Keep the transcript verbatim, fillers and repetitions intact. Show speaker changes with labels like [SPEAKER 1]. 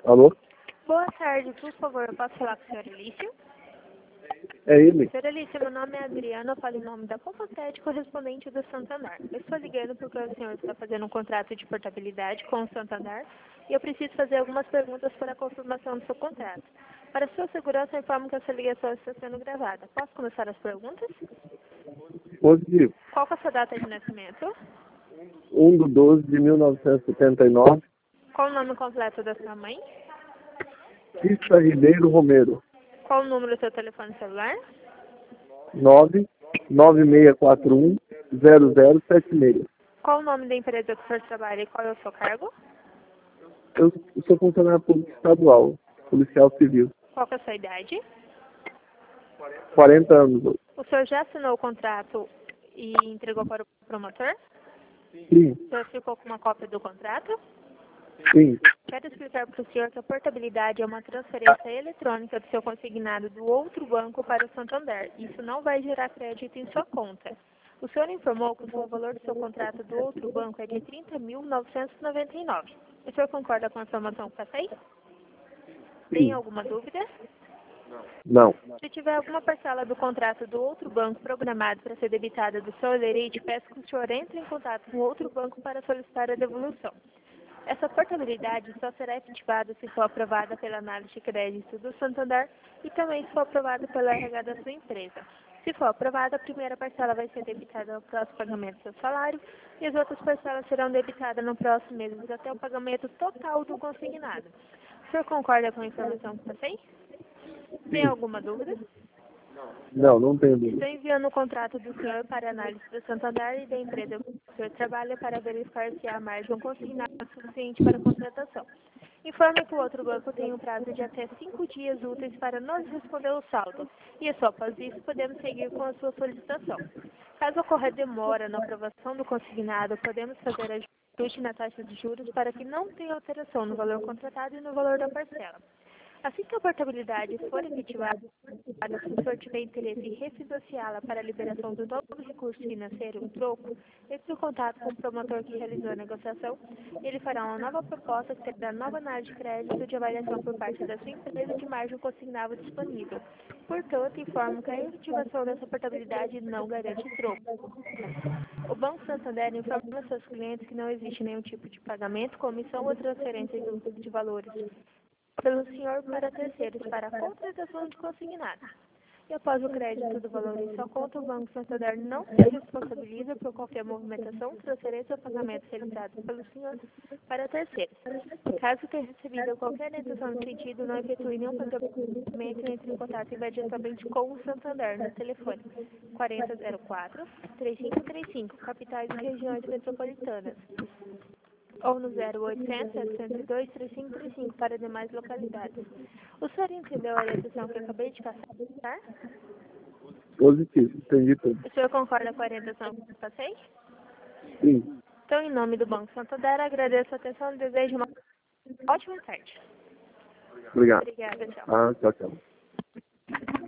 [SPEAKER 1] Alô?
[SPEAKER 2] Boa tarde, por favor, eu posso falar com o senhor Elício?
[SPEAKER 1] É ele?
[SPEAKER 2] Senhor Elício, meu nome é Adriana, eu falo em nome da Compostete, correspondente do Santander. Eu estou ligando porque o senhor está fazendo um contrato de portabilidade com o Santander e eu preciso fazer algumas perguntas para a confirmação do seu contrato. Para sua segurança, eu informo que essa ligação está sendo gravada. Posso começar as perguntas?
[SPEAKER 1] Positivo.
[SPEAKER 2] Qual que é a sua data de nascimento?
[SPEAKER 1] um de doze de mil novecentos e setenta e nove.
[SPEAKER 2] Qual o nome completo da sua mãe?
[SPEAKER 1] Cista Ribeiro Romero.
[SPEAKER 2] Qual o número do seu telefone celular?
[SPEAKER 1] nove nove seis quatro um zero zero sete seis.
[SPEAKER 2] Qual o nome da empresa que o senhor trabalha e qual é o seu cargo?
[SPEAKER 1] Eu sou funcionário público estadual, policial civil.
[SPEAKER 2] Qual que é a sua idade?
[SPEAKER 1] quarenta anos.
[SPEAKER 2] O senhor já assinou o contrato e entregou para o promotor?
[SPEAKER 1] Sim,
[SPEAKER 2] O senhor ficou com uma cópia do contrato?
[SPEAKER 1] sim.
[SPEAKER 2] Quero explicar para o senhor que a portabilidade é uma transferência eletrônica do seu consignado do outro banco para o Santander. Isso não vai gerar crédito em sua conta. O senhor informou que o valor do seu contrato do outro banco é de trinta mil novecentos e noventa e nove. O senhor concorda com a informação que passei? Tem
[SPEAKER 1] Sim.
[SPEAKER 2] alguma dúvida?
[SPEAKER 1] Não.
[SPEAKER 2] Se tiver alguma parcela do contrato do outro banco programado para ser debitada do seu lerite, peço que o senhor entre em contato com outro banco para solicitar a devolução. Essa portabilidade só será efetivada se for aprovada pela análise de crédito do Santander e também se for aprovada pela R H da sua empresa. Se for aprovada, a primeira parcela vai ser debitada no próximo pagamento do seu salário e as outras parcelas serão debitadas no próximo mês até o pagamento total do consignado. O senhor concorda com a informação que passei? Tem alguma dúvida?
[SPEAKER 1] Não, não tenho dúvida.
[SPEAKER 2] Estou enviando o contrato do senhor para análise do Santander e da empresa que o senhor trabalha para verificar se há margem consignada suficiente para a contratação. Informe que o outro banco tem um prazo de até cinco dias úteis para nos responder o saldo, e só após isso podemos seguir com a sua solicitação. Caso ocorra demora na aprovação do consignado, podemos fazer ajuste na taxa de juros para que não tenha alteração no valor contratado e no valor da parcela. Assim que a portabilidade for efetivada, se o senhor tiver interesse em refinanciá-la para a liberação do novo recurso financeiro, o troco, entre em contato com o promotor que realizou a negociação e ele fará uma nova proposta que terá nova análise de crédito de avaliação por parte da sua empresa de margem consignável disponível. Portanto, informo que a efetivação dessa portabilidade não garante troco. O Banco Santander informa aos seus clientes que não existe nenhum tipo de pagamento, comissão ou transferência de, de valores pelo senhor para terceiros para a contratação de consignado. E após o crédito do valor em sua conta, o Banco Santander não se responsabiliza por qualquer movimentação, transferência ou pagamento realizado pelo senhor para terceiros. Caso tenha recebido qualquer orientação no sentido, não efetue nenhum pagamento e entre em contato imediatamente com o Santander no telefone quarenta zero quatro, três cinco três cinco, capitais e regiões metropolitanas, ou no zero oitocentos, setecentos e dois, trinta e cinco trinta e cinco para demais localidades. O senhor entendeu a orientação que eu acabei de passar?
[SPEAKER 1] Positivo, entendi tudo.
[SPEAKER 2] O senhor concorda com a orientação que eu passei?
[SPEAKER 1] Sim.
[SPEAKER 2] Então, em nome do Banco Santander, agradeço a atenção e desejo uma ótima tarde.
[SPEAKER 1] Obrigado.
[SPEAKER 2] Obrigada, tchau.
[SPEAKER 1] Ah, tchau, tchau.